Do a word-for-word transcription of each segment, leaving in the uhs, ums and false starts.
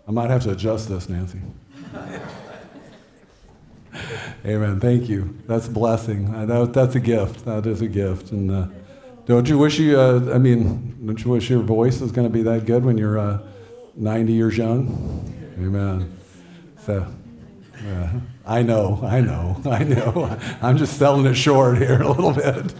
I might have to adjust this, Nancy. Amen. Thank you. That's a blessing. Uh, that, that's a gift. That is a gift. And uh, don't you wish you, uh, I mean, don't you wish your voice was going to be that good when you're uh, ninety years young? Amen. So, uh, I know, I know, I know. I'm just selling it short here a little bit.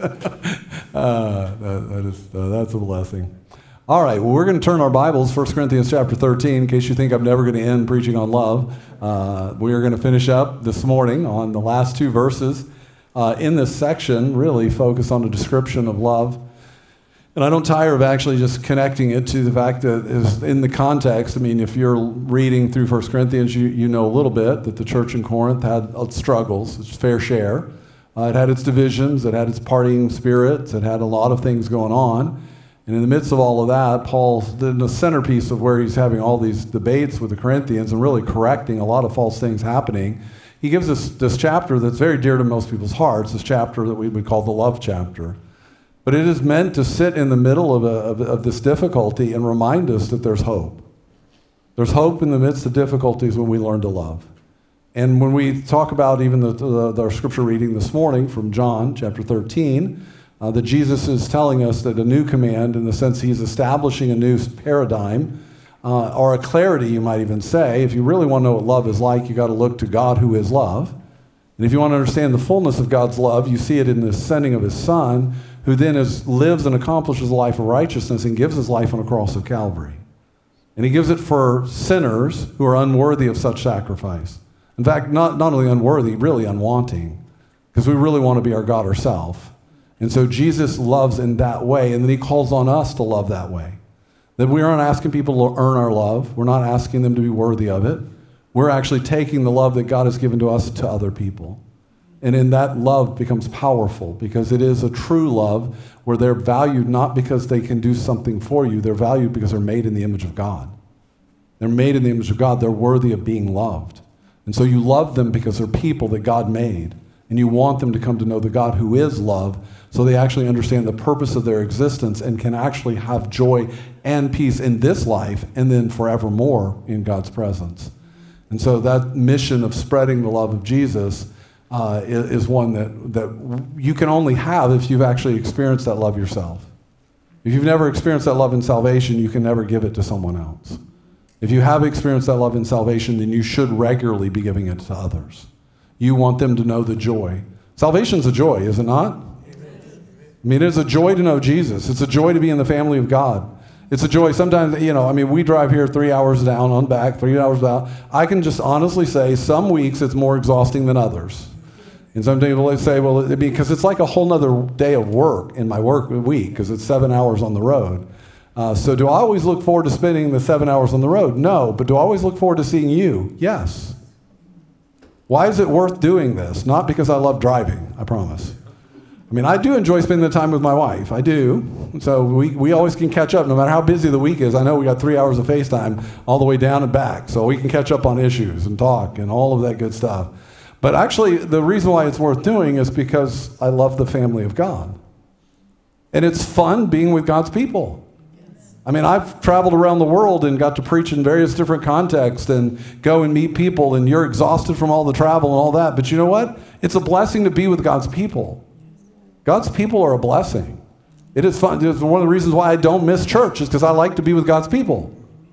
uh, that, that is, uh, that's a blessing. All right, well, we're going to turn our Bibles, First Corinthians chapter thirteen, in case you think I'm never going to end preaching on love. Uh, we are going to finish up this morning on the last two verses uh, in this section, really focus on the description of love. And I don't tire of actually just connecting it to the fact that is in the context. I mean, if you're reading through First Corinthians, you, you know a little bit that the church in Corinth had its struggles, its fair share. Uh, it had its divisions, it had its partying spirits, it had a lot of things going on. And in the midst of all of that, Paul's in the centerpiece of where he's having all these debates with the Corinthians and really correcting a lot of false things happening. He gives us this chapter that's very dear to most people's hearts, this chapter that we would call the love chapter. But it is meant to sit in the middle of, a, of, of this difficulty and remind us that there's hope. There's hope in the midst of difficulties when we learn to love. And when we talk about even the, the, the scripture reading this morning from John chapter thirteen, Uh, that Jesus is telling us that a new command, in the sense he's establishing a new paradigm, uh, or a clarity, you might even say. If you really want to know what love is like, you got to look to God who is love. And if you want to understand the fullness of God's love, you see it in the sending of his Son, who then is, lives and accomplishes a life of righteousness and gives his life on a cross of Calvary. And he gives it for sinners who are unworthy of such sacrifice. In fact, not, not only unworthy, really unwanting, because we really want to be our God ourselves. And so Jesus loves in that way, and then he calls on us to love that way. That we aren't asking people to earn our love. We're not asking them to be worthy of it. We're actually taking the love that God has given to us to other people. And in that, love becomes powerful, because it is a true love where they're valued not because they can do something for you. They're valued because they're made in the image of God. They're made in the image of God. They're worthy of being loved. And so you love them because they're people that God made. And you want them to come to know the God who is love, so they actually understand the purpose of their existence and can actually have joy and peace in this life and then forevermore in God's presence. And so that mission of spreading the love of Jesus uh, is, is one that, that you can only have if you've actually experienced that love yourself. If you've never experienced that love in salvation, you can never give it to someone else. If you have experienced that love in salvation, then you should regularly be giving it to others. You want them to know the joy. Salvation's a joy, is it not? I mean, it's a joy to know Jesus. It's a joy to be in the family of God. It's a joy. Sometimes, you know, I mean, we drive here three hours down on back, three hours out. I can just honestly say some weeks it's more exhausting than others. And some people say, well, because it's like a whole nother day of work in my work week, because it's seven hours on the road. Uh, so do I always look forward to spending the seven hours on the road? No. But do I always look forward to seeing you? Yes. Why is it worth doing this? Not because I love driving, I promise. I mean, I do enjoy spending the time with my wife. I do. So we, we always can catch up no matter how busy the week is. I know we got three hours of FaceTime all the way down and back. So we can catch up on issues and talk and all of that good stuff. But actually, the reason why it's worth doing is because I love the family of God. And it's fun being with God's people. I mean, I've traveled around the world and got to preach in various different contexts and go and meet people, and you're exhausted from all the travel and all that. But you know what? It's a blessing to be with God's people. God's people are a blessing. It is fun. It's one of the reasons why I don't miss church is because I like to be with God's people.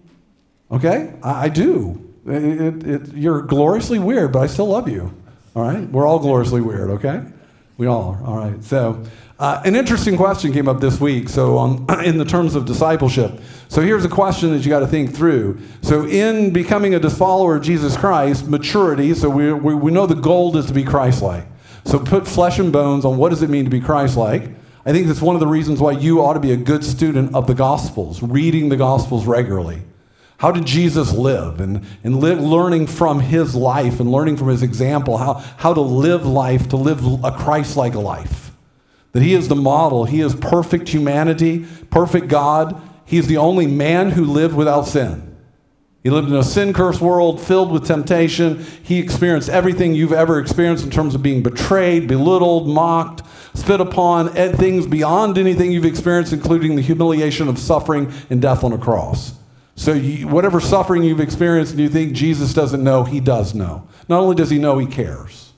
Okay? I, I do. It, it, it, you're gloriously weird, but I still love you. All right? We're all gloriously weird, okay? We all are. All right. So uh, an interesting question came up this week. So um, in the terms of discipleship. So here's a question that you got to think through. So in becoming a follower of Jesus Christ, maturity, so we, we, we know the goal is to be Christ-like. So put flesh and bones on what does it mean to be Christ-like. I think that's one of the reasons why you ought to be a good student of the Gospels, reading the Gospels regularly. How did Jesus live? And, and li- learning from his life and learning from his example, how, how to live life, to live a Christ-like life. That he is the model. He is perfect humanity, perfect God. He is the only man who lived without sin. He lived in a sin-cursed world filled with temptation. He experienced everything you've ever experienced in terms of being betrayed, belittled, mocked, spit upon, and things beyond anything you've experienced, including the humiliation of suffering and death on a cross. So you, whatever suffering you've experienced and you think Jesus doesn't know, he does know. Not only does he know, he cares.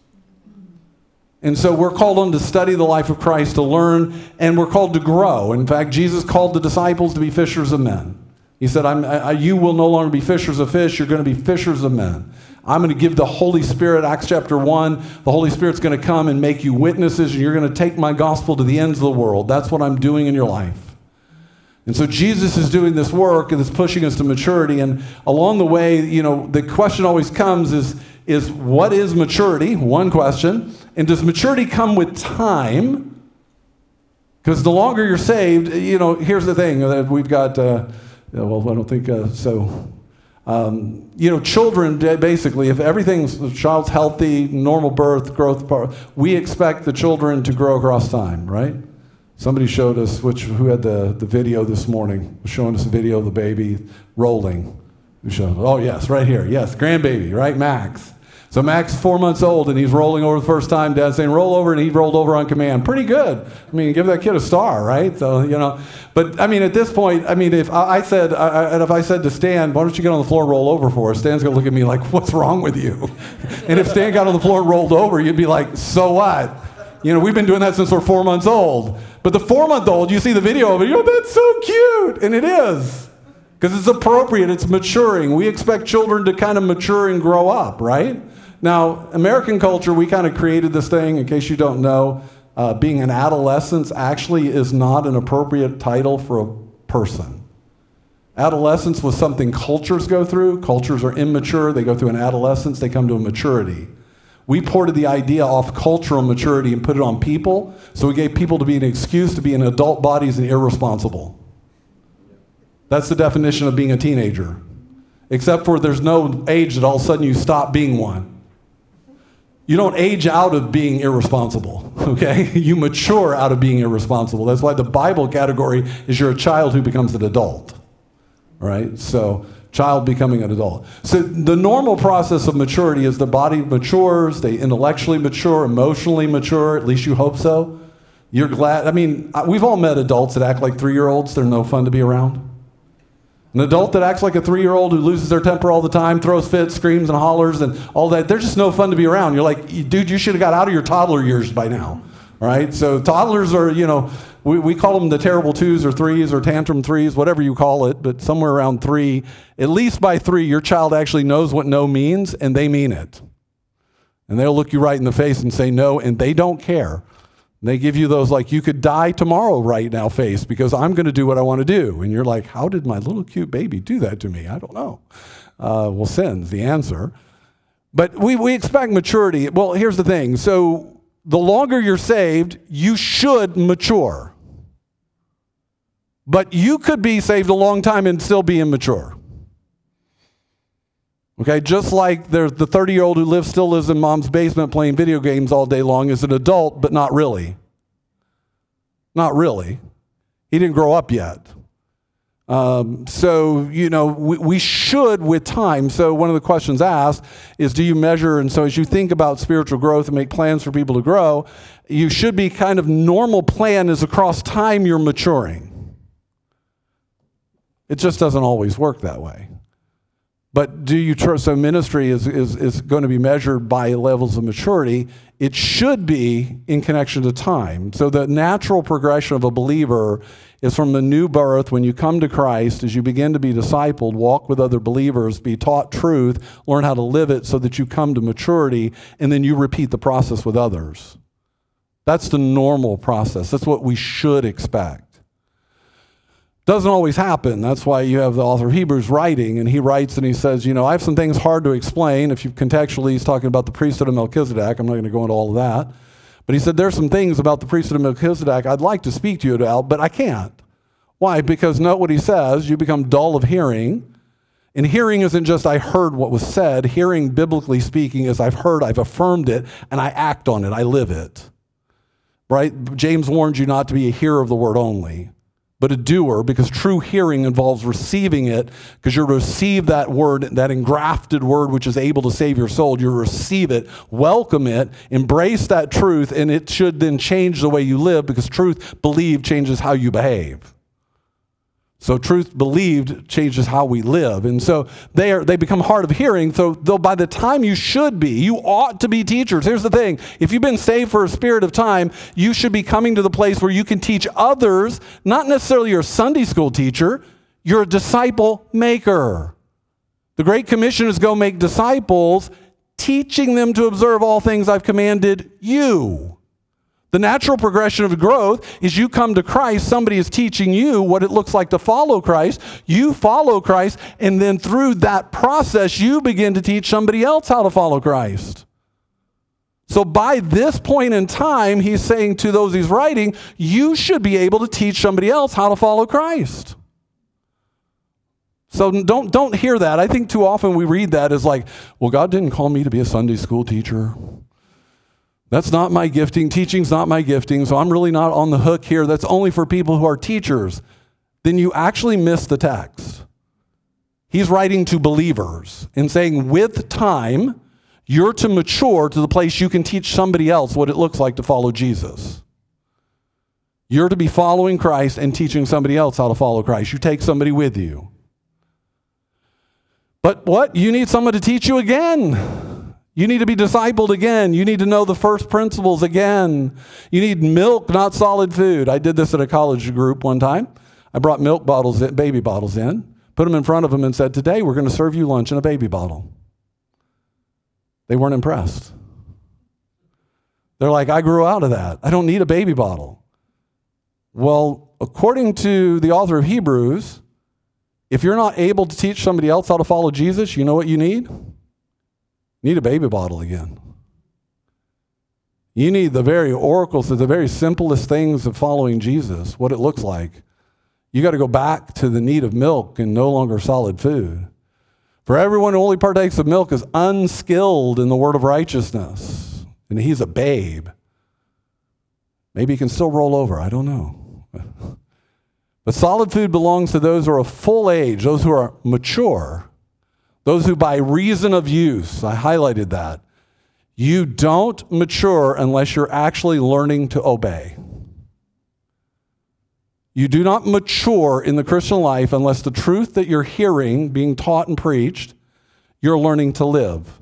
And so we're called on to study the life of Christ, to learn, and we're called to grow. In fact, Jesus called the disciples to be fishers of men. He said, I'm, I, you will no longer be fishers of fish, you're going to be fishers of men. I'm going to give the Holy Spirit, Acts chapter one, the Holy Spirit's going to come and make you witnesses, and you're going to take my gospel to the ends of the world. That's what I'm doing in your life. And so Jesus is doing this work, and it's pushing us to maturity. And along the way, you know, the question always comes is, is what is maturity? One question. And does maturity come with time? Because the longer you're saved, you know, here's the thing that we've got, uh, well, I don't think uh, so. Um, you know, children, basically, if everything's, the child's healthy, normal birth, growth, we expect the children to grow across time, right? Somebody showed us, which who had the, the video this morning, was showing us a video of the baby rolling. Who showed? Oh, yes, right here. Yes, grandbaby, right? Max. So Max is four months old, and he's rolling over the first time. Dad's saying, roll over, and he rolled over on command. Pretty good. I mean, give that kid a star, right? So, you know. But, I mean, at this point, I mean, if I, I said, I, and if I said to Stan, why don't you get on the floor and roll over for us? Stan's going to look at me like, what's wrong with you? And if Stan got on the floor and rolled over, you'd be like, so what? You know, we've been doing that since we're four months old. But the four-month-old, you see the video of it, you know, that's so cute. And it is. Because it's appropriate. It's maturing. We expect children to kind of mature and grow up, right? Now, American culture, we kind of created this thing, in case you don't know, uh, being an adolescent actually is not an appropriate title for a person. Adolescence was something cultures go through. Cultures are immature. They go through an adolescence. They come to a maturity. We ported the idea off cultural maturity and put it on people, so we gave people to be an excuse to be in adult bodies and irresponsible. That's the definition of being a teenager. Except for there's no age that all of a sudden you stop being one. You don't age out of being irresponsible, okay? You mature out of being irresponsible. That's why the Bible category is you're a child who becomes an adult, all right? So, child becoming an adult. So the normal process of maturity is the body matures, they intellectually mature, emotionally mature, at least you hope so. You're glad, I mean, we've all met adults that act like three-year-olds. They're no fun to be around. An adult that acts like a three-year-old who loses their temper all the time, throws fits, screams and hollers and all that, they're just no fun to be around. You're like, dude, you should have got out of your toddler years by now, all right? So toddlers are, you know, we, we call them the terrible twos or threes or tantrum threes, whatever you call it, but somewhere around three, at least by three, your child actually knows what no means, and they mean it. And they'll look you right in the face and say no, and they don't care. They give you those like, you could die tomorrow right now face because I'm going to do what I want to do. And you're like, how did my little cute baby do that to me? I don't know. Uh, well, sin's the answer. But we, we expect maturity. Well, here's the thing. So the longer you're saved, you should mature. But you could be saved a long time and still be immature. Okay, just like there's the thirty-year-old who lives, still lives in mom's basement playing video games all day long is an adult, but not really. Not really. He didn't grow up yet. Um, so, you know, we, we should with time. So one of the questions asked is, do you measure? And so as you think about spiritual growth and make plans for people to grow, you should be kind of normal plan is across time you're maturing. It just doesn't always work that way. But do you trust, so ministry is, is, is going to be measured by levels of maturity. It should be in connection to time. So the natural progression of a believer is from the new birth, when you come to Christ, as you begin to be discipled, walk with other believers, be taught truth, learn how to live it so that you come to maturity, and then you repeat the process with others. That's the normal process. That's what we should expect. Doesn't always happen. That's why you have the author of Hebrews writing, and he writes and he says, you know, I have some things hard to explain. If you contextually, he's talking about the priesthood of Melchizedek. I'm not going to go into all of that. But he said, there's some things about the priesthood of Melchizedek I'd like to speak to you about, but I can't. Why? Because note what he says, you become dull of hearing. And hearing isn't just I heard what was said. Hearing, biblically speaking, is I've heard, I've affirmed it, and I act on it. I live it. Right? James warns you not to be a hearer of the word only, but a doer, because true hearing involves receiving it, because you receive that word, that engrafted word which is able to save your soul. You receive it, welcome it, embrace that truth, and it should then change the way you live, because truth, believe, changes how you behave. So truth believed changes how we live. And so they are, they become hard of hearing. So though by the time you should be, you ought to be teachers. Here's the thing. If you've been saved for a period of time, you should be coming to the place where you can teach others, not necessarily your Sunday school teacher, you're a disciple maker. The Great Commission is go make disciples, teaching them to observe all things I've commanded you. The natural progression of growth is you come to Christ, somebody is teaching you what it looks like to follow Christ, you follow Christ, and then through that process, you begin to teach somebody else how to follow Christ. So by this point in time, he's saying to those he's writing, you should be able to teach somebody else how to follow Christ. So don't, don't hear that. I think too often we read that as like, well, God didn't call me to be a Sunday school teacher. That's not my gifting. Teaching's not my gifting, so I'm really not on the hook here. That's only for people who are teachers. Then you actually miss the text. He's writing to believers and saying, with time, you're to mature to the place you can teach somebody else what it looks like to follow Jesus. You're to be following Christ and teaching somebody else how to follow Christ. You take somebody with you. But what? You need someone to teach you again. You need to be discipled again. You need to know the first principles again. You need milk, not solid food. I did this at a college group one time. I brought milk bottles, in, baby bottles in, put them in front of them and said, today we're going to serve you lunch in a baby bottle. They weren't impressed. They're like, I grew out of that. I don't need a baby bottle. Well, according to the author of Hebrews, if you're not able to teach somebody else how to follow Jesus, you know what you need? You need a baby bottle again. You need the very oracles, the very simplest things of following Jesus, what it looks like. You got to go back to the need of milk and no longer solid food. For everyone who only partakes of milk is unskilled in the word of righteousness, and he's a babe. Maybe he can still roll over, I don't know. But solid food belongs to those who are of full age, those who are mature, those who by reason of use, I highlighted that. You don't mature unless you're actually learning to obey. You do not mature in the Christian life unless the truth that you're hearing, being taught and preached, you're learning to live.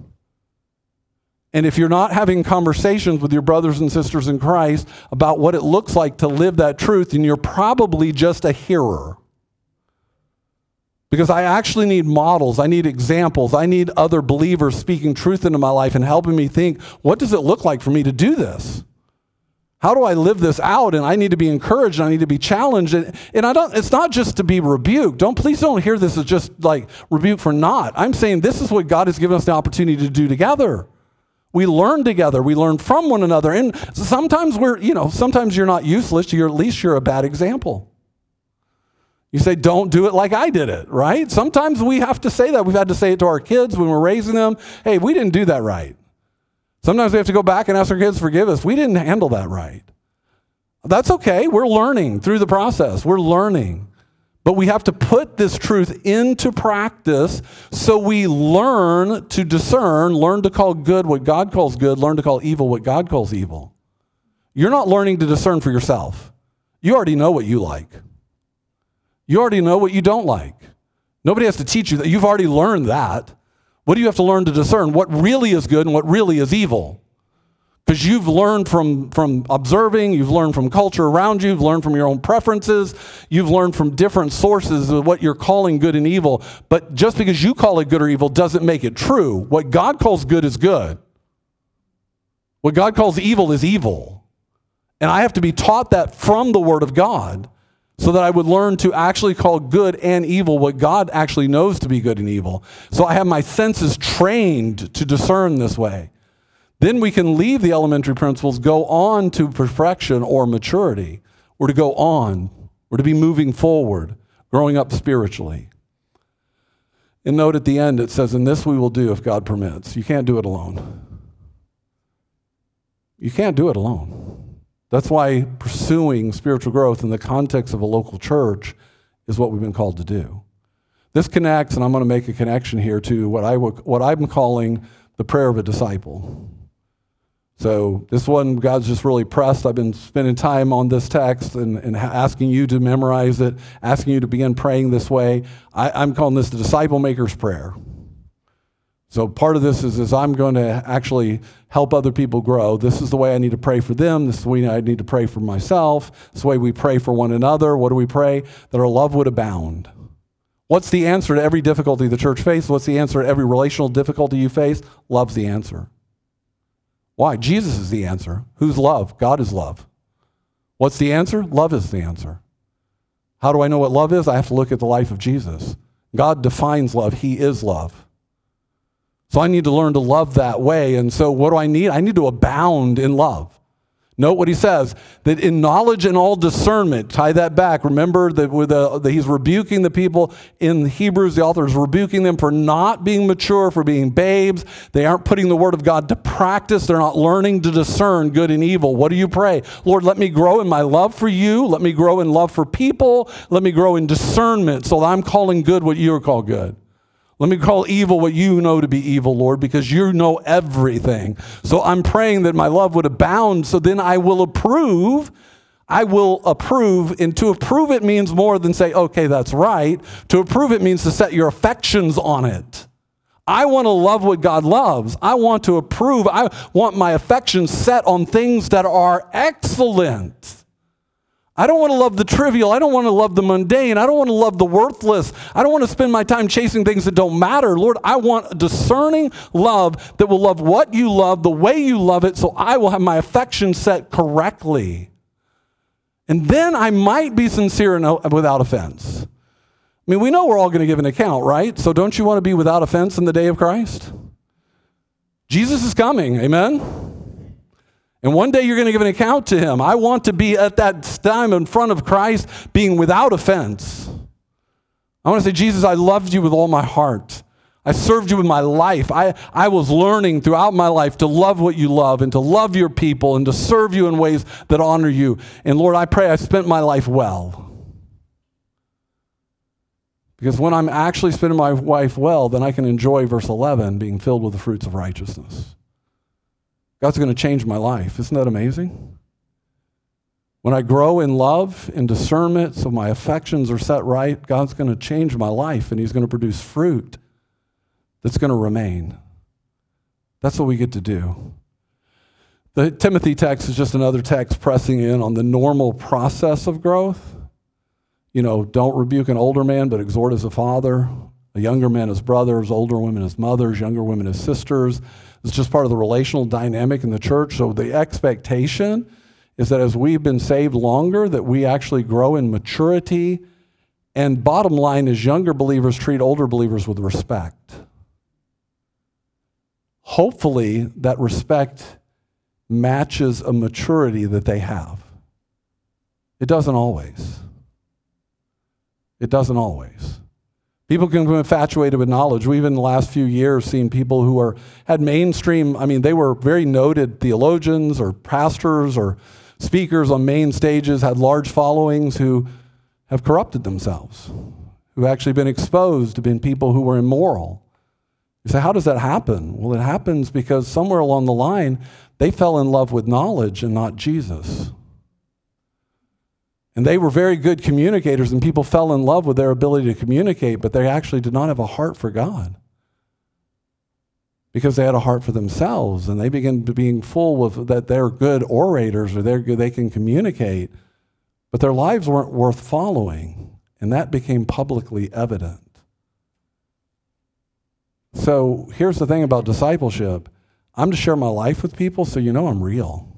And if you're not having conversations with your brothers and sisters in Christ about what it looks like to live that truth, then you're probably just a hearer. Because I actually need models, I need examples, I need other believers speaking truth into my life and helping me think, what does it look like for me to do this? How do I live this out? And I need to be encouraged, and I need to be challenged. And, and I don't, it's not just to be rebuked. Don't, please don't hear this as just like rebuke for not. I'm saying this is what God has given us the opportunity to do together. We learn together. We learn from one another. And sometimes we're, you know, sometimes you're not useless. You're, at least you're a bad example. You say, don't do it like I did it, right? Sometimes we have to say that. We've had to say it to our kids when we're raising them. Hey, we didn't do that right. Sometimes we have to go back and ask our kids, forgive us. We didn't handle that right. That's okay. We're learning through the process. We're learning. But we have to put this truth into practice so we learn to discern, learn to call good what God calls good, learn to call evil what God calls evil. You're not learning to discern for yourself. You already know what you like. You already know what you don't like. Nobody has to teach you that. You've already learned that. What do you have to learn to discern? What really is good and what really is evil? Because you've learned from, from observing, you've learned from culture around you, you've learned from your own preferences, you've learned from different sources of what you're calling good and evil. But just because you call it good or evil doesn't make it true. What God calls good is good. What God calls evil is evil. And I have to be taught that from the Word of God so that I would learn to actually call good and evil what God actually knows to be good and evil. So I have my senses trained to discern this way. Then we can leave the elementary principles, go on to perfection or maturity. We're to go on. We're to be moving forward, growing up spiritually. And note at the end it says, and this we will do if God permits. You can't do it alone. You can't do it alone. That's why pursuing spiritual growth in the context of a local church is what we've been called to do. This connects, and I'm going to make a connection here to what, I, what I'm calling the prayer of a disciple. So this one, God's just really pressed. I've been spending time on this text and, and asking you to memorize it, asking you to begin praying this way. I, I'm calling this the disciple maker's prayer. So part of this is, is I'm going to actually help other people grow. This is the way I need to pray for them. This is the way I need to pray for myself. This is the way we pray for one another. What do we pray? That our love would abound. What's the answer to every difficulty the church faces? What's the answer to every relational difficulty you face? Love's the answer. Why? Jesus is the answer. Who's love? God is love. What's the answer? Love is the answer. How do I know what love is? I have to look at the life of Jesus. God defines love. He is love. So I need to learn to love that way. And so what do I need? I need to abound in love. Note what he says, that in knowledge and all discernment, tie that back. Remember that, with the, that he's rebuking the people in Hebrews. The author is rebuking them for not being mature, for being babes. They aren't putting the word of God to practice. They're not learning to discern good and evil. What do you pray? Lord, let me grow in my love for you. Let me grow in love for people. Let me grow in discernment so that I'm calling good what you call good. Let me call evil what you know to be evil, Lord, because you know everything. So I'm praying that my love would abound, so then I will approve. I will approve, and to approve it means more than say, okay, that's right. To approve it means to set your affections on it. I want to love what God loves. I want to approve. I want my affections set on things that are excellent. I don't want to love the trivial. I don't want to love the mundane. I don't want to love the worthless. I don't want to spend my time chasing things that don't matter. Lord, I want a discerning love that will love what you love, the way you love it, so I will have my affection set correctly. And then I might be sincere and without offense. I mean, we know we're all going to give an account, right? So don't you want to be without offense in the day of Christ? Jesus is coming, amen? And one day you're going to give an account to him. I want to be at that time in front of Christ being without offense. I want to say, Jesus, I loved you with all my heart. I served you with my life. I, I was learning throughout my life to love what you love and to love your people and to serve you in ways that honor you. And Lord, I pray I spent my life well. Because when I'm actually spending my life well, then I can enjoy verse eleven, being filled with the fruits of righteousness. God's going to change my life. Isn't that amazing? When I grow in love and discernment, so my affections are set right, God's going to change my life, and he's going to produce fruit that's going to remain. That's what we get to do. The Timothy text is just another text pressing in on the normal process of growth. You know, don't rebuke an older man, but exhort as a father. A younger man as brothers, older women as mothers, younger women as sisters. It's just part of the relational dynamic in the church. So the expectation is that as we've been saved longer, that we actually grow in maturity. And bottom line is younger believers treat older believers with respect. Hopefully that respect matches a maturity that they have. It doesn't always. It doesn't always. People can be infatuated with knowledge. We've in the last few years seen people who are had mainstream, I mean, they were very noted theologians or pastors or speakers on main stages, had large followings who have corrupted themselves, who've actually been exposed to being people who were immoral. You say, how does that happen? Well, it happens because somewhere along the line, they fell in love with knowledge and not Jesus. And they were very good communicators, and people fell in love with their ability to communicate, but they actually did not have a heart for God because they had a heart for themselves, and they began being full of that they're good orators or they're good, they can communicate, but their lives weren't worth following, and that became publicly evident. So here's the thing about discipleship. I'm to share my life with people so you know I'm real.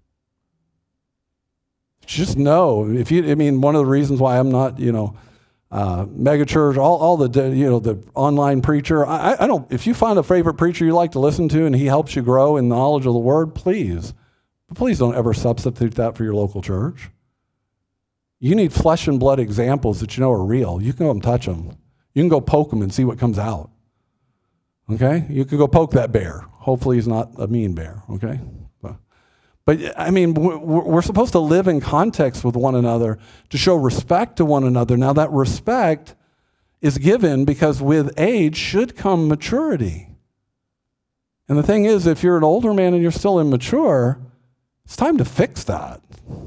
Just know, if you, I mean, one of the reasons why I'm not, you know, uh, mega church, all, all the, you know, the online preacher, I, I don't, if you find a favorite preacher you like to listen to and he helps you grow in knowledge of the word, please, but please don't ever substitute that for your local church. You need flesh and blood examples that you know are real. You can go and touch them. You can go poke them and see what comes out. Okay? You can go poke that bear. Hopefully he's not a mean bear, okay? But, I mean, we're supposed to live in context with one another to show respect to one another. Now, that respect is given because with age should come maturity. And the thing is, if you're an older man and you're still immature, it's time to fix that.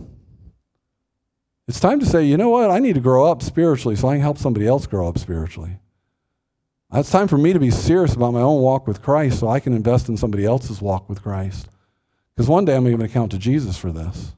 It's time to say, you know what, I need to grow up spiritually so I can help somebody else grow up spiritually. It's time for me to be serious about my own walk with Christ so I can invest in somebody else's walk with Christ. Because one day I'm going to account to Jesus for this.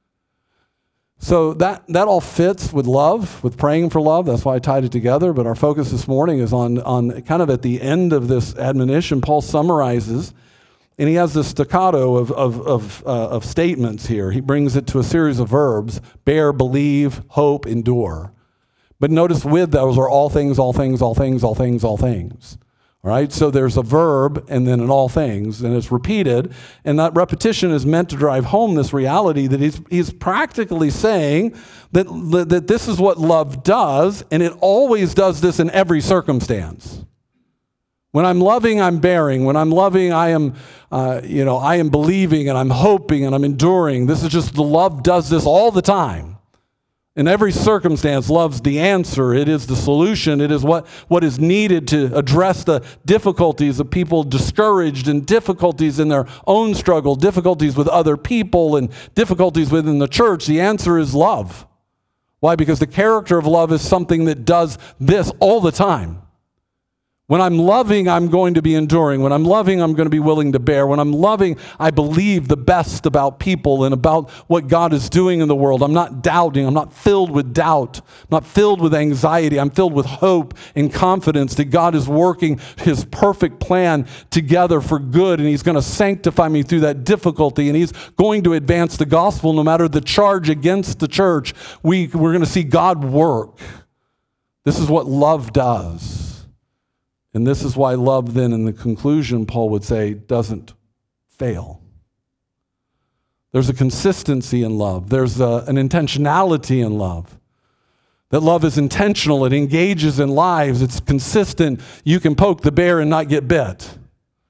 So that, that all fits with love, with praying for love. That's why I tied it together. But our focus this morning is on, on kind of at the end of this admonition. Paul summarizes, and he has this staccato of, of, of, uh, of statements here. He brings it to a series of verbs: bear, believe, hope, endure. But notice with those are all things, all things, all things, all things, all things. All right, so there's a verb and then an all things, and it's repeated, and that repetition is meant to drive home this reality that he's, he's practically saying that, that this is what love does, and it always does this in every circumstance. When I'm loving, I'm bearing. When I'm loving, I am, uh, you know, I am believing, and I'm hoping, and I'm enduring. This is just, the love does this all the time. In every circumstance, love's the answer. It is the solution. It is what, what is needed to address the difficulties of people discouraged, and difficulties in their own struggle, difficulties with other people, and difficulties within the church. The answer is love. Why? Because the character of love is something that does this all the time. When I'm loving, I'm going to be enduring. When I'm loving, I'm going to be willing to bear. When I'm loving, I believe the best about people and about what God is doing in the world. I'm not doubting. I'm not filled with doubt. I'm not filled with anxiety. I'm filled with hope and confidence that God is working his perfect plan together for good, and he's going to sanctify me through that difficulty, and he's going to advance the gospel no matter the charge against the church. We, we're going to see God work. This is what love does. And this is why love then, in the conclusion, Paul would say, doesn't fail. There's a consistency in love. There's a, an intentionality in love. That love is intentional. It engages in lives. It's consistent. You can poke the bear and not get bit.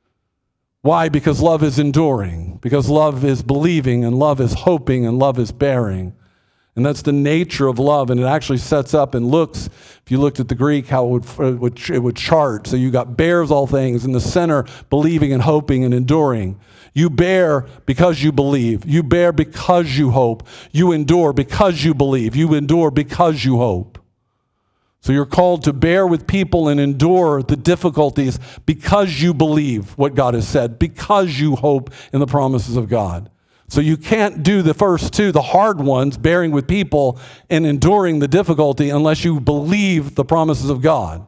Why? Because love is enduring. Because love is believing, and love is hoping, and love is bearing. And that's the nature of love, and it actually sets up and looks, if you looked at the Greek, how it would, it would, it would chart. So you got bears all things, in the center, believing and hoping and enduring. You bear because you believe. You bear because you hope. You endure because you believe. You endure because you hope. So you're called to bear with people and endure the difficulties because you believe what God has said, because you hope in the promises of God. So you can't do the first two, the hard ones, bearing with people and enduring the difficulty, unless you believe the promises of God.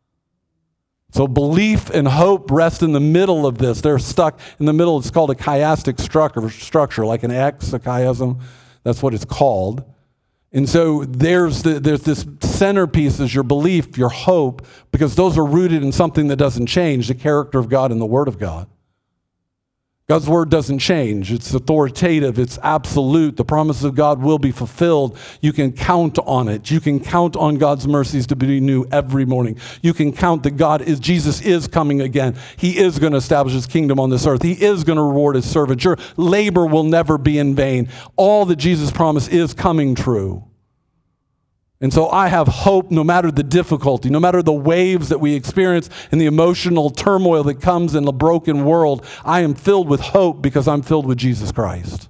So belief and hope rest in the middle of this. They're stuck in the middle. It's called a chiastic structure, like an X, a chiasm. That's what it's called. And so there's, the, there's this centerpiece is your belief, your hope, because those are rooted in something that doesn't change, the character of God and the Word of God. God's word doesn't change. It's authoritative. It's absolute. The promises of God will be fulfilled. You can count on it. You can count on God's mercies to be new every morning. You can count that God is, Jesus is coming again. He is going to establish his kingdom on this earth. He is going to reward his servants. Your labor will never be in vain. All that Jesus promised is coming true. And so I have hope no matter the difficulty, no matter the waves that we experience and the emotional turmoil that comes in the broken world. I am filled with hope because I'm filled with Jesus Christ.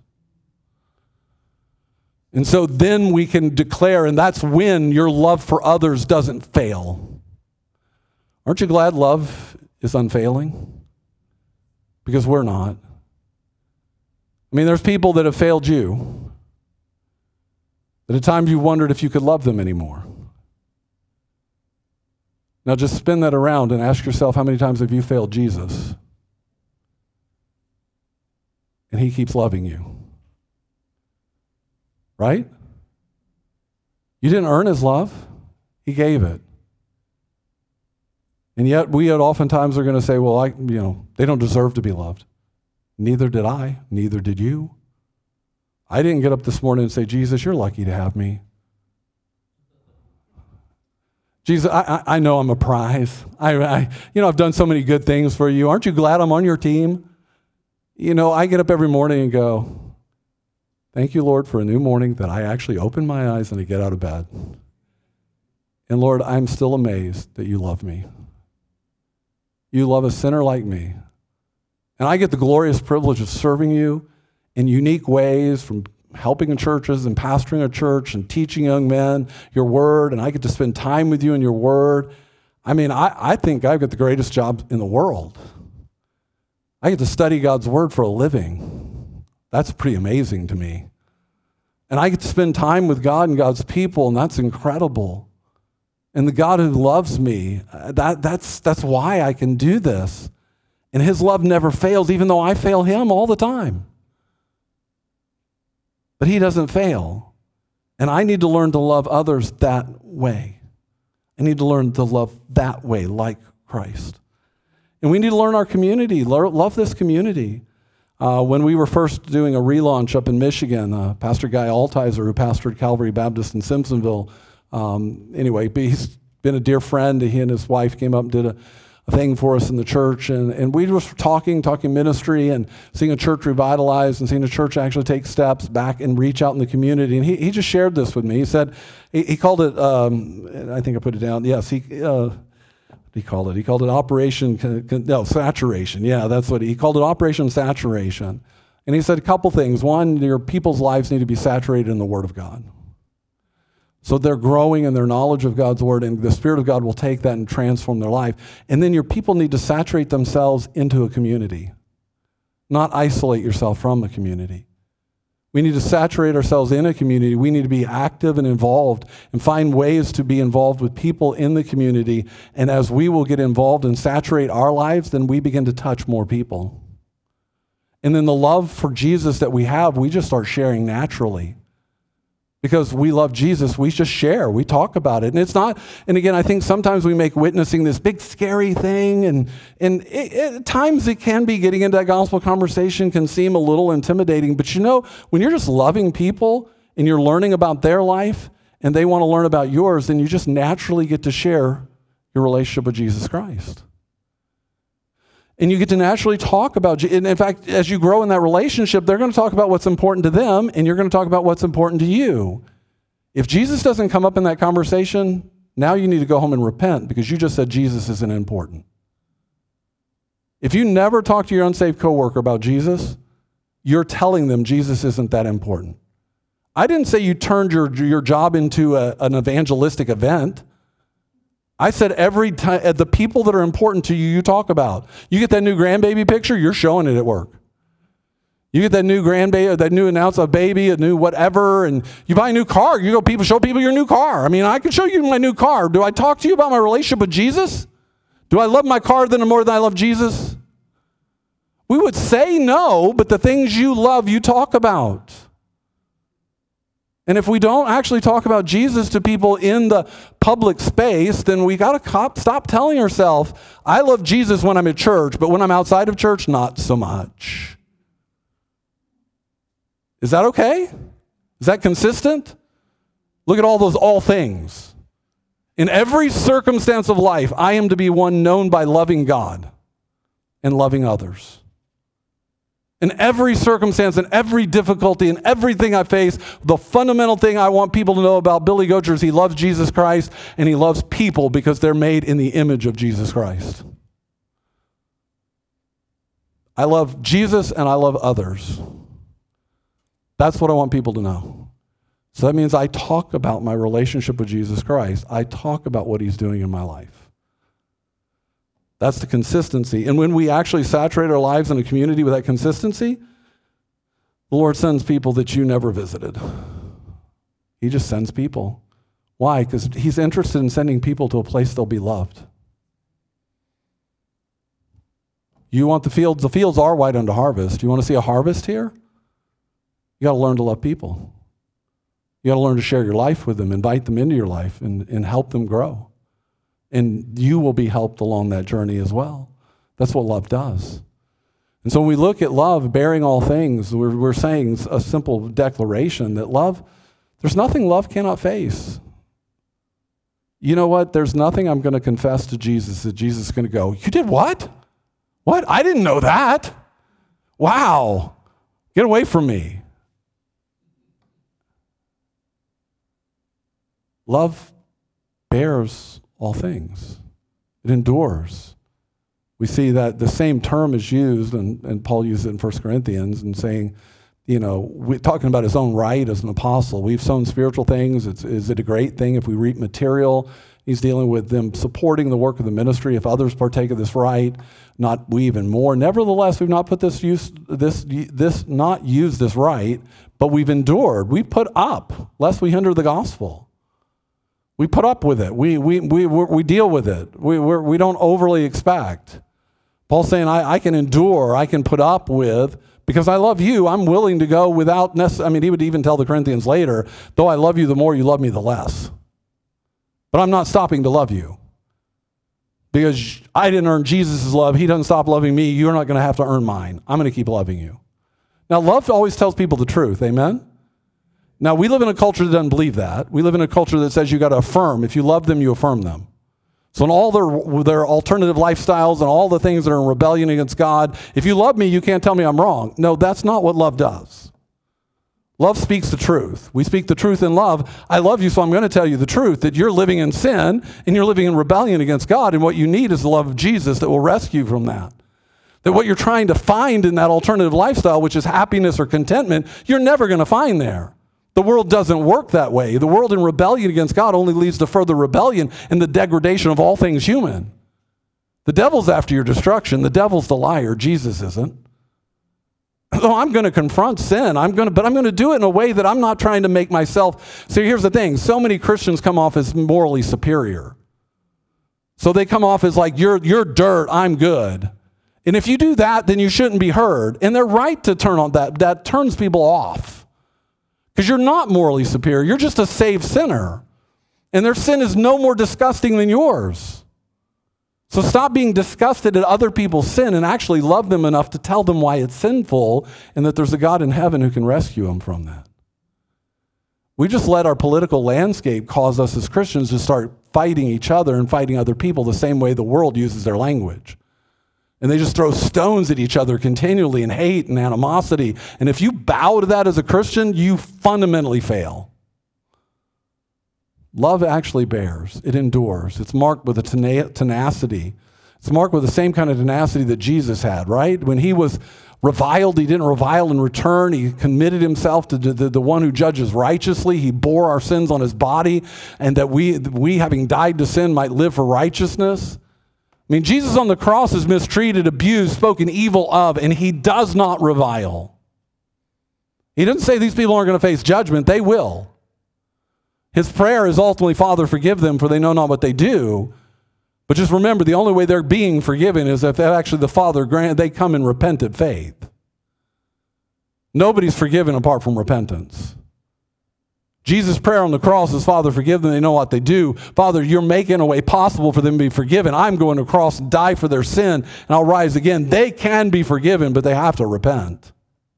And so then we can declare, and that's when your love for others doesn't fail. Aren't you glad love is unfailing? Because we're not. I mean, there's people that have failed you. That at times you wondered if you could love them anymore. Now just spin that around and ask yourself, how many times have you failed Jesus? And he keeps loving you. Right? You didn't earn his love. He gave it. And yet we oftentimes are going to say, well, I, you know, they don't deserve to be loved. Neither did I. Neither did you. I didn't get up this morning and say, Jesus, you're lucky to have me. Jesus, I, I, I know I'm a prize. I, I, you know, I've done so many good things for you. Aren't you glad I'm on your team? You know, I get up every morning and go, thank you, Lord, for a new morning that I actually open my eyes and I get out of bed. And Lord, I'm still amazed that you love me. You love a sinner like me And I get the glorious privilege of serving you in unique ways, from helping in churches and pastoring a church and teaching young men your word, and I get to spend time with you in your word. I mean, I, I think I've got the greatest job in the world. I get to study God's word for a living. That's pretty amazing to me. And I get to spend time with God and God's people, and that's incredible. And the God who loves me, that, that's, that's why I can do this. And his love never fails, even though I fail him all the time. But he doesn't fail. And I need to learn to love others that way. I need to learn to love that way, like Christ. And we need to learn our community, love this community. Uh, when we were first doing a relaunch up in Michigan, uh, Pastor Guy Altizer, who pastored Calvary Baptist in Simpsonville, um, anyway, he's been a dear friend. He and his wife came up and did a, a thing for us in the church, and, and we were talking, talking ministry and seeing a church revitalized and seeing a church actually take steps back and reach out in the community. And he, he just shared this with me. He said, he, he called it, um, I think I put it down, yes, he, uh, he called it? He called it Operation, no, Saturation. Yeah, that's what he, he called it, Operation Saturation. And he said a couple things. One, your people's lives need to be saturated in the Word of God. So they're growing in their knowledge of God's Word, and the Spirit of God will take that and transform their life. And then your people need to saturate themselves into a community, not isolate yourself from a community. We need to saturate ourselves in a community. We need to be active and involved and find ways to be involved with people in the community. And as we will get involved and saturate our lives, then we begin to touch more people. And then the love for Jesus that we have, we just start sharing naturally. Because we love Jesus, we just share, we talk about it. And it's not, and again, I think sometimes we make witnessing this big scary thing, and, and it, it, at times it can be, getting into that gospel conversation can seem a little intimidating, but you know, when you're just loving people and you're learning about their life and they want to learn about yours, then you just naturally get to share your relationship with Jesus Christ. And you get to naturally talk about, and in fact, as you grow in that relationship, they're going to talk about what's important to them, and you're going to talk about what's important to you. If Jesus doesn't come up in that conversation, now you need to go home and repent, because you just said Jesus isn't important. If you never talk to your unsaved coworker about Jesus, you're telling them Jesus isn't that important. I didn't say you turned your, your job into a, an evangelistic event. I said every time, the people that are important to you, you talk about. You get that new grandbaby picture, you're showing it at work. You get that new grandbaby, that new announce a baby, a new whatever, and you buy a new car, you go people show people your new car. I mean, I can show you my new car. Do I talk to you about my relationship with Jesus? Do I love my car than more than I love Jesus? We would say no, but the things you love, you talk about. And if we don't actually talk about Jesus to people in the public space, then we got to stop telling ourselves, I love Jesus when I'm at church, but when I'm outside of church, not so much. Is that okay? Is that consistent? Look at all those all things. In every circumstance of life, I am to be one known by loving God and loving others. In every circumstance, in every difficulty, in everything I face, the fundamental thing I want people to know about Billy Gocher is he loves Jesus Christ and he loves people because they're made in the image of Jesus Christ. I love Jesus and I love others. That's what I want people to know. So that means I talk about my relationship with Jesus Christ. I talk about what he's doing in my life. That's the consistency. And when we actually saturate our lives in a community with that consistency, the Lord sends people that you never visited. He just sends people. Why? Because he's interested in sending people to a place they'll be loved. You want the fields? The fields are white unto harvest. You want to see a harvest here? You got to learn to love people. You got to learn to share your life with them, invite them into your life, and, and help them grow. And you will be helped along that journey as well. That's what love does. And so when we look at love, bearing all things, we're, we're saying a simple declaration that love, there's nothing love cannot face. You know what? There's nothing I'm going to confess to Jesus that Jesus is going to go, you did what? What? I didn't know that. Wow. Get away from me. Love bears all things. It endures. We see that the same term is used, and, and Paul used it in First Corinthians, and saying, you know, we're talking about his own right as an apostle. We've sown spiritual things. It's, is it a great thing if we reap material? He's dealing with them supporting the work of the ministry. If others partake of this right, not we even more. Nevertheless, we've not put this use, this, this, not used this right, but we've endured. We put up, lest we hinder the gospel. We put up with it. We, we, we, we deal with it. We, we're, we don't overly expect. Paul's saying, I, I can endure, I can put up with, because I love you, I'm willing to go without necessarily, I mean, he would even tell the Corinthians later, though I love you, the more you love me, the less. But I'm not stopping to love you. Because I didn't earn Jesus' love, he doesn't stop loving me, you're not going to have to earn mine. I'm going to keep loving you. Now, love always tells people the truth, amen? Now, we live in a culture that doesn't believe that. We live in a culture that says you got to affirm. If you love them, you affirm them. So in all their, their alternative lifestyles and all the things that are in rebellion against God, if you love me, you can't tell me I'm wrong. No, that's not what love does. Love speaks the truth. We speak the truth in love. I love you, so I'm going to tell you the truth, that you're living in sin and you're living in rebellion against God, and what you need is the love of Jesus that will rescue you from that. That what you're trying to find in that alternative lifestyle, which is happiness or contentment, you're never going to find there. The world doesn't work that way. The world in rebellion against God only leads to further rebellion and the degradation of all things human. The devil's after your destruction. The devil's the liar. Jesus isn't. So I'm going to confront sin. I'm going to, but I'm going to do it in a way that I'm not trying to make myself. So here's the thing. So many Christians come off as morally superior. So they come off as like, you're, you're dirt, I'm good. And if you do that, then you shouldn't be heard. And they're right to turn on that. That turns people off. Because you're not morally superior. You're just a saved sinner. And their sin is no more disgusting than yours. So stop being disgusted at other people's sin and actually love them enough to tell them why it's sinful and that there's a God in heaven who can rescue them from that. We just let our political landscape cause us as Christians to start fighting each other and fighting other people the same way the world uses their language. And they just throw stones at each other continually and hate and animosity. And if you bow to that as a Christian, you fundamentally fail. Love actually bears. It endures. It's marked with a tena- tenacity. It's marked with the same kind of tenacity that Jesus had, right? When he was reviled, he didn't revile in return. He committed himself to the, the one who judges righteously. He bore our sins on his body, and that we, we, having died to sin, might live for righteousness. I mean, Jesus on the cross is mistreated, abused, spoken evil of, and he does not revile. He doesn't say these people aren't going to face judgment. They will. His prayer is ultimately, Father, forgive them, for they know not what they do. But just remember, the only way they're being forgiven is if actually the Father grant they come in repentant faith. Nobody's forgiven apart from repentance. Jesus' prayer on the cross is, Father, forgive them, they know what they do. Father, you're making a way possible for them to be forgiven. I'm going to the cross and die for their sin, and I'll rise again. They can be forgiven, but they have to repent.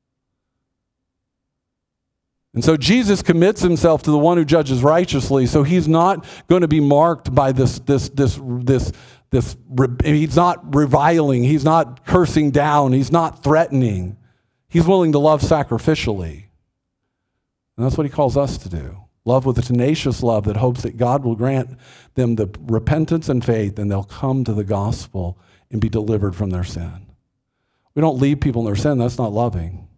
And so Jesus commits himself to the one who judges righteously, so he's not going to be marked by this, this, this, this, this, he's not reviling, he's not cursing down, he's not threatening. He's willing to love sacrificially. And that's what he calls us to do. Love with a tenacious love that hopes that God will grant them the repentance and faith, and they'll come to the gospel and be delivered from their sin. We don't leave people in their sin. That's not loving.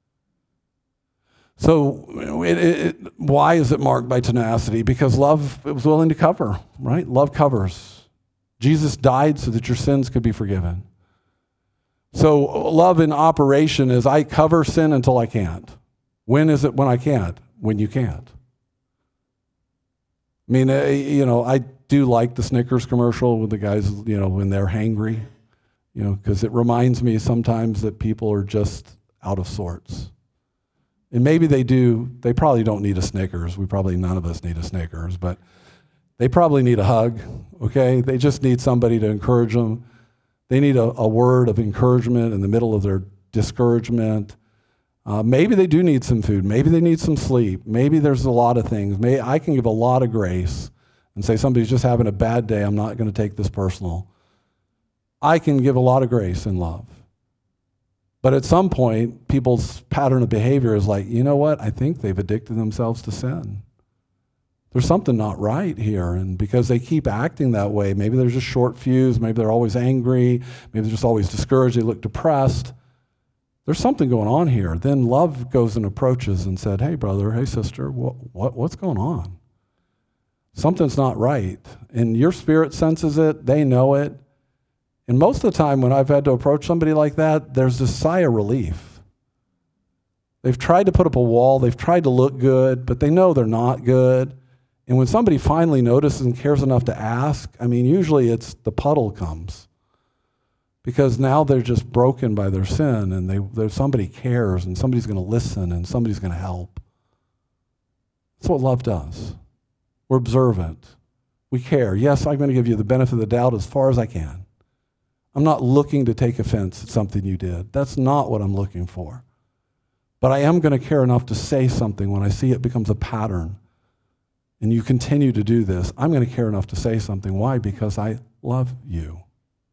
So it, it, why is it marked by tenacity? Because love was willing to cover, right? Love covers. Jesus died so that your sins could be forgiven. So love in operation is I cover sin until I can't. When is it when I can't? When you can't. I mean, uh, you know, I do like the Snickers commercial with the guys, you know, when they're hangry, you know, because it reminds me sometimes that people are just out of sorts. And maybe they do, they probably don't need a Snickers. We probably, none of us need a Snickers, but they probably need a hug, okay? They just need somebody to encourage them. They need a, a word of encouragement in the middle of their discouragement. Uh, maybe they do need some food. Maybe they need some sleep. Maybe there's a lot of things. May, I can give a lot of grace and say somebody's just having a bad day. I'm not going to take this personal. I can give a lot of grace and love. But at some point, people's pattern of behavior is like, you know what? I think they've addicted themselves to sin. there's something not right here. And because they keep acting that way, maybe there's a short fuse, maybe they're always angry, maybe they're just always discouraged, they look depressed. There's something going on here. Then love goes and approaches and said, hey, brother, hey, sister, what, what, what's going on? Something's not right. And your spirit senses it, they know it. And most of the time when I've had to approach somebody like that, there's this sigh of relief. They've tried to put up a wall, they've tried to look good, but they know they're not good. And when somebody finally notices and cares enough to ask, I mean, usually it's the puddle comes. Because now they're just broken by their sin, and they, somebody cares, and somebody's going to listen, and somebody's going to help. That's what love does. We're observant. We care. Yes, I'm going to give you the benefit of the doubt as far as I can. I'm not looking to take offense at something you did. That's not what I'm looking for. But I am going to care enough to say something when I see it becomes a pattern. And you continue to do this, I'm going to care enough to say something. Why? Because I love you.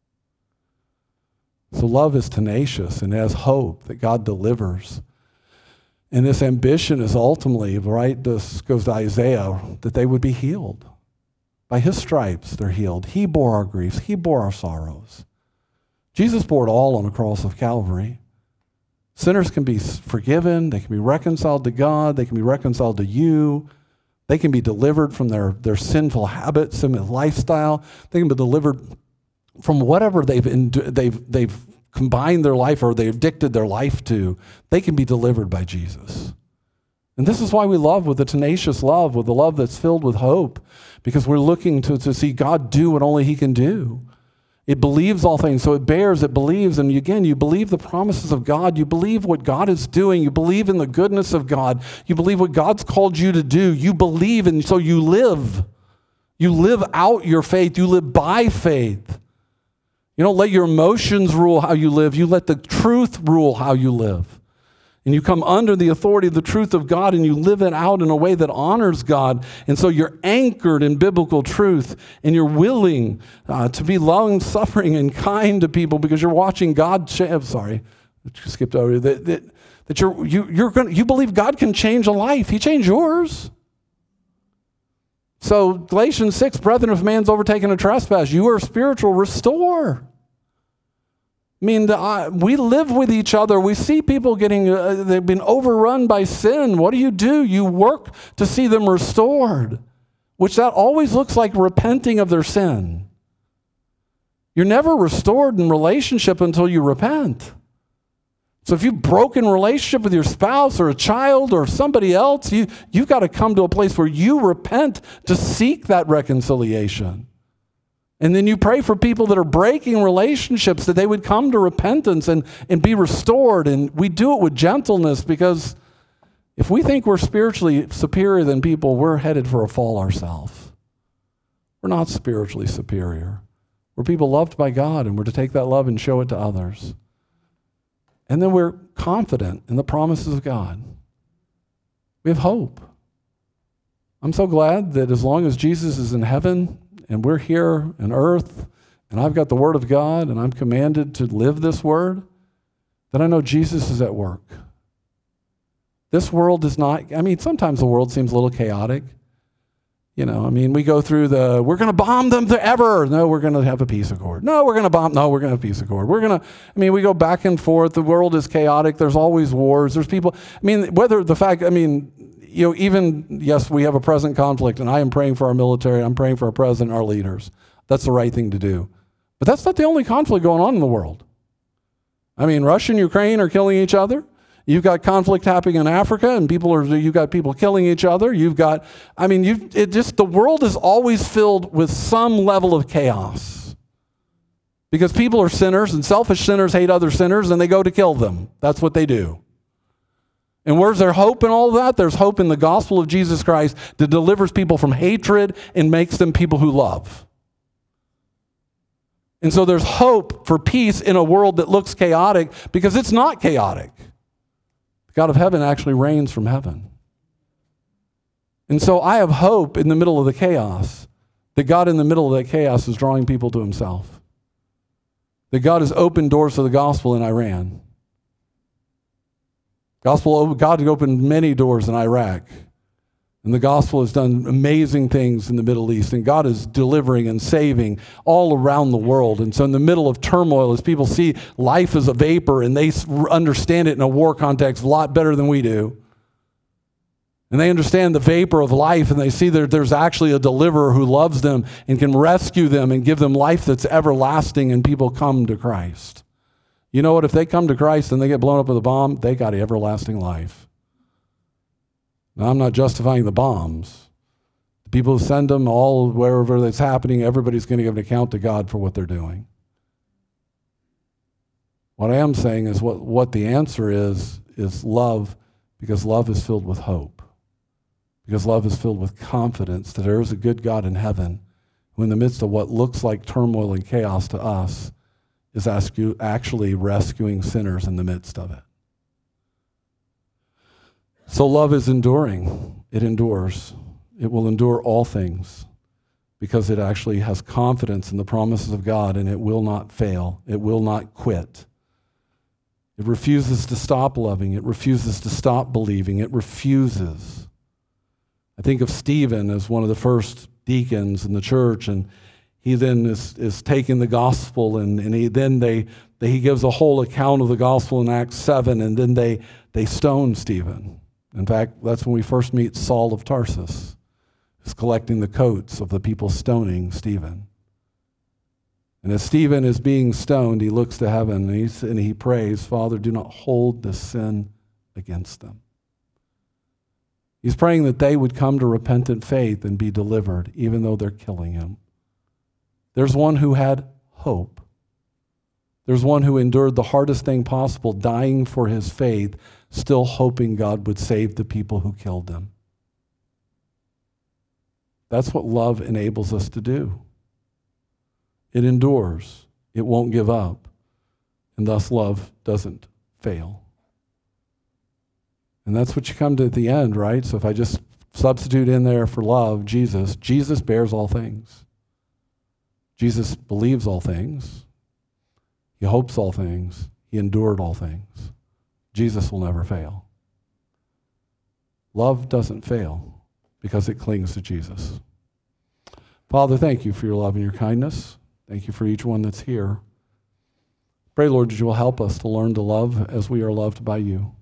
So love is tenacious and has hope that God delivers. And this ambition is ultimately, right, this goes to Isaiah, that they would be healed. By his stripes, they're healed. He bore our griefs. He bore our sorrows. Jesus bore it all on the cross of Calvary. Sinners can be forgiven. They can be reconciled to God. They can be reconciled to you. They can be delivered from their, their sinful habits and lifestyle. They can be delivered from whatever they've, they've, they've combined their life or they've addicted their life to. They can be delivered by Jesus. And this is why we love with a tenacious love, with a love that's filled with hope, because we're looking to, to see God do what only he can do. It believes all things, so it bears, it believes, and again, you believe the promises of God, you believe what God is doing, you believe in the goodness of God, you believe what God's called you to do, you believe, and so you live. You live out your faith, you live by faith. You don't let your emotions rule how you live, you let the truth rule how you live. And you come under the authority of the truth of God and you live it out in a way that honors God. And so you're anchored in biblical truth and you're willing uh, to be long-suffering and kind to people because you're watching God change. I'm sorry, I skipped over that. That, that you're, you, you're gonna, you believe God can change a life. He changed yours. So Galatians six, brethren, if man's overtaken a trespass, you are spiritual, restore. I mean, the, uh, we live with each other. We see people getting, uh, they've been overrun by sin. What do you do? You work to see them restored, which that always looks like repenting of their sin. You're never restored in relationship until you repent. So if you've broken relationship with your spouse or a child or somebody else, you, you've got to come to a place where you repent to seek that reconciliation. And then you pray for people that are breaking relationships, that they would come to repentance and, and be restored. And we do it with gentleness because if we think we're spiritually superior than people, we're headed for a fall ourselves. We're not spiritually superior. We're people loved by God, and we're to take that love and show it to others. And then we're confident in the promises of God. We have hope. I'm so glad that as long as Jesus is in heaven, and we're here on earth, and I've got the Word of God, and I'm commanded to live this Word, then I know Jesus is at work. This world is not, I mean, sometimes the world seems a little chaotic. You know, I mean, we go through the, we're going to bomb them forever. No, we're going to have a peace accord. No, we're going to bomb, no, we're going to have a peace accord. We're going to, I mean, we go back and forth. The world is chaotic. There's always wars. There's people, I mean, whether the fact, I mean, you know, even, yes, we have a present conflict, and I am praying for our military, I'm praying for our president, our leaders. That's the right thing to do. But that's not the only conflict going on in the world. I mean, Russia and Ukraine are killing each other. You've got conflict happening in Africa, and people are, you've got people killing each other. You've got, I mean, you've, it just, the world is always filled with some level of chaos. Because people are sinners, and selfish sinners hate other sinners, and they go to kill them. That's what they do. And where's there hope in all that? There's hope in the gospel of Jesus Christ that delivers people from hatred and makes them people who love. And so there's hope for peace in a world that looks chaotic because it's not chaotic. The God of heaven actually reigns from heaven. And so I have hope in the middle of the chaos, that God in the middle of that chaos is drawing people to himself. That God has opened doors to the gospel in Iran. Gospel, God opened many doors in Iraq. And the gospel has done amazing things in the Middle East, and God is delivering and saving all around the world. And so in the middle of turmoil, as people see life as a vapor, and they understand it in a war context a lot better than we do, and they understand the vapor of life, and they see that there's actually a deliverer who loves them and can rescue them and give them life that's everlasting, and people come to Christ. You know what? If they come to Christ and they get blown up with a bomb, they got everlasting life. Now, I'm not justifying the bombs. The people who send them, all wherever that's happening, everybody's going to give an account to God for what they're doing. What I am saying is what, what the answer is, is love, because love is filled with hope. Because love is filled with confidence that there is a good God in heaven who, in the midst of what looks like turmoil and chaos to us, is actually rescuing sinners in the midst of it. So love is enduring. It endures. It will endure all things because it actually has confidence in the promises of God, and it will not fail. It will not quit. It refuses to stop loving. It refuses to stop believing. It refuses. I think of Stephen as one of the first deacons in the church, and he then is, is taking the gospel, and, and he then they, they he gives a whole account of the gospel in Acts seven, and then they, they stone Stephen. In fact, that's when we first meet Saul of Tarsus, who's collecting the coats of the people stoning Stephen. And as Stephen is being stoned, he looks to heaven and, he's, and he prays, Father, do not hold this sin against them. He's praying that they would come to repentant faith and be delivered, even though they're killing him. There's one who had hope. There's one who endured the hardest thing possible, dying for his faith, still hoping God would save the people who killed him. That's what love enables us to do. It endures. It won't give up. And thus love doesn't fail. And that's what you come to at the end, right? So if I just substitute in there for love, Jesus, Jesus bears all things. Jesus believes all things. He hopes all things. He endured all things. Jesus will never fail. Love doesn't fail because it clings to Jesus. Father, thank you for your love and your kindness. Thank you for each one that's here. Pray, Lord, that you will help us to learn to love as we are loved by you.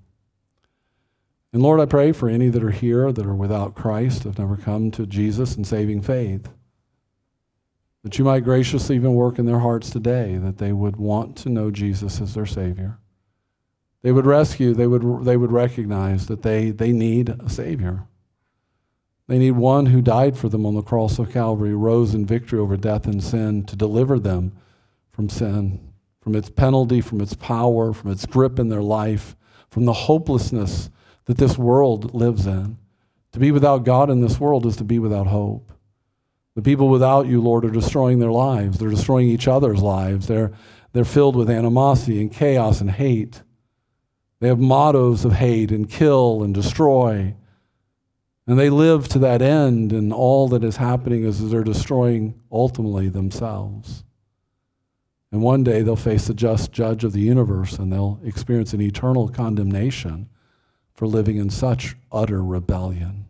And Lord, I pray for any that are here that are without Christ, have never come to Jesus in saving faith, that you might graciously even work in their hearts today, that they would want to know Jesus as their Savior. They would rescue, they would, they would recognize that they, they need a Savior. They need one who died for them on the cross of Calvary, rose in victory over death and sin to deliver them from sin, from its penalty, from its power, from its grip in their life, from the hopelessness that this world lives in. To be without God in this world is to be without hope. The people without you, Lord, are destroying their lives. They're destroying each other's lives. They're, they're filled with animosity and chaos and hate. They have mottos of hate and kill and destroy. And they live to that end, and all that is happening is they're destroying ultimately themselves. And one day they'll face the just judge of the universe, and they'll experience an eternal condemnation for living in such utter rebellion.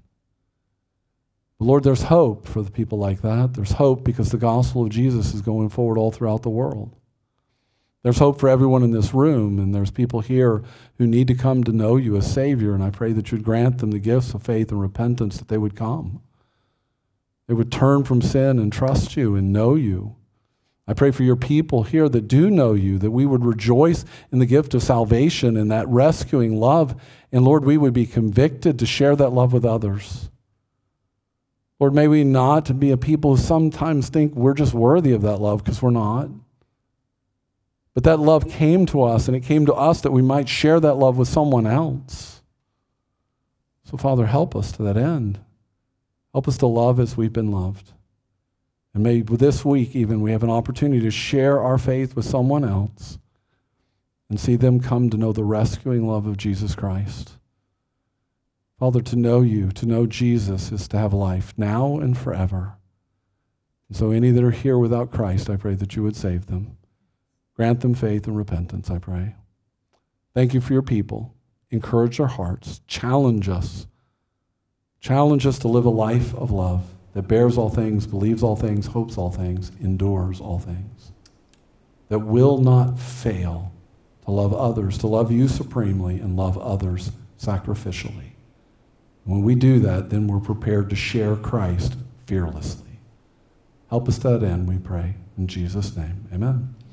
But Lord, there's hope for the people like that. There's hope because the gospel of Jesus is going forward all throughout the world. There's hope for everyone in this room, and there's people here who need to come to know you as Savior, and I pray that you'd grant them the gifts of faith and repentance, that they would come. They would turn from sin and trust you and know you. I pray for your people here that do know you, that we would rejoice in the gift of salvation and that rescuing love, and Lord, we would be convicted to share that love with others. Lord, may we not be a people who sometimes think we're just worthy of that love, because we're not. But that love came to us, and it came to us that we might share that love with someone else. So, Father, help us to that end. Help us to love as we've been loved. And may this week even we have an opportunity to share our faith with someone else and see them come to know the rescuing love of Jesus Christ. Father, to know you, to know Jesus, is to have life now and forever. And so any that are here without Christ, I pray that you would save them. Grant them faith and repentance, I pray. Thank you for your people. Encourage our hearts. Challenge us Challenge us to live a life of love that bears all things, believes all things, hopes all things, endures all things. That will not fail to love others, to love you supremely and love others sacrificially. When we do that, then we're prepared to share Christ fearlessly. Help us to that end, we pray. In Jesus' name, amen.